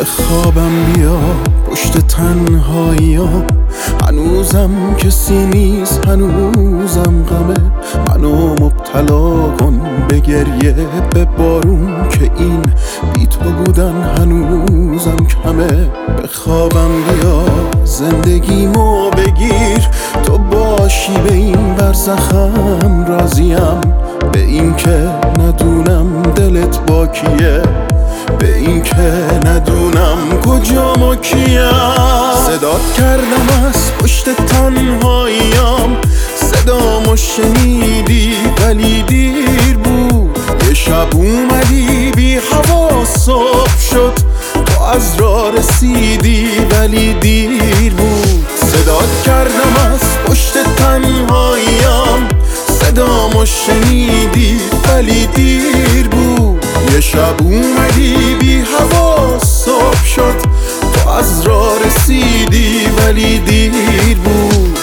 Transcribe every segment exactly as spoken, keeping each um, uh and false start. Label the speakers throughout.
Speaker 1: خوابم بیا پشت تنهاییام، هنوزم کسی نیست، هنوزم غمه. منو مبتلا کن به گریه به بارون، که این بی تو بودن هنوزم کمه. به خوابم بیا زندگیمو بگیر، تو باشی به این برزخم راضیم. به این که ندونم دلت با کیه، به این که ندونم کجام و کیم. صدات کردم از پشت تنهاییام، صدامو شنیدی ولی دیر بود. یه شب اومدی بی هوا صبح شد، تو از راه رسیدی ولی دیر بود. صدات کردم از پشت تنهاییام، صدامو شنیدی ولی دیر بود. یه شب اومدی بی هوا صبح شد، تو از راه رسیدی ولی دیر بود.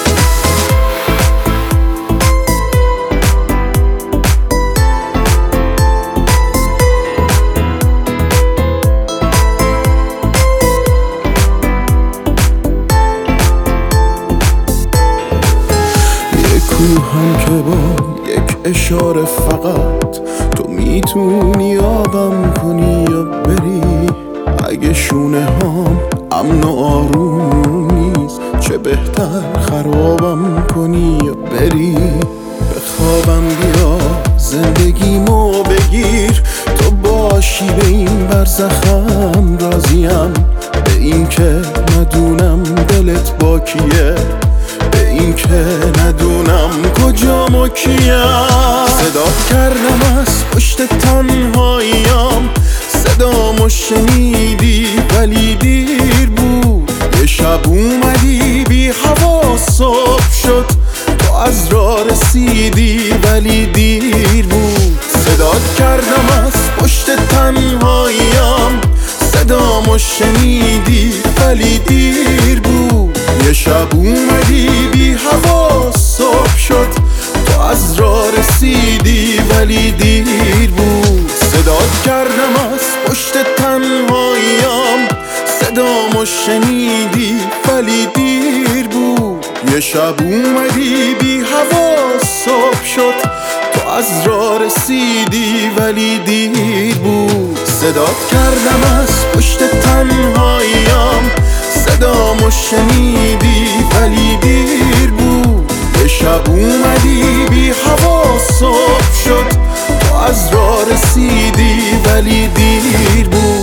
Speaker 1: یه کوهم که با یک اشاره فقط تو میتونی آبم کنی یا بری. اگه شونه هام امن و آروم نیست، چه بهتر خرابم کنی یا بری. به خوابم بیا زندگیمو بگیر، تو باشی به این برزخم راضیم. به این که ندونم دلت با کیه، به این که ندونم کجام و کیم. صدات کردم از پشت تنهاییام، صدامو شنیدی ولی دیر بود. یه شب اومدی بی هوا صبح شد، تو از راه رسیدی ولی دیر بود. صدات کردم از پشت تنهاییام، صدامو شنیدی ولی دیر بود. یه شب اومدی بی هوا صبح شد، تو از راه رسیدی ولی دیر بود. صدات کردم از پشت تنهاییام، صدامو شنیدی ولی دیر بود. یه شب اومدی بی هوا صبح شد، تو از راه رسیدی ولی دیر بود. صدات کردم از پشت تنهاییام، صدامو شنیدی ولی دیر بود. یه شب اومدی بی هوا صبح شد، تو از راه رسیدی ولی دیر بود.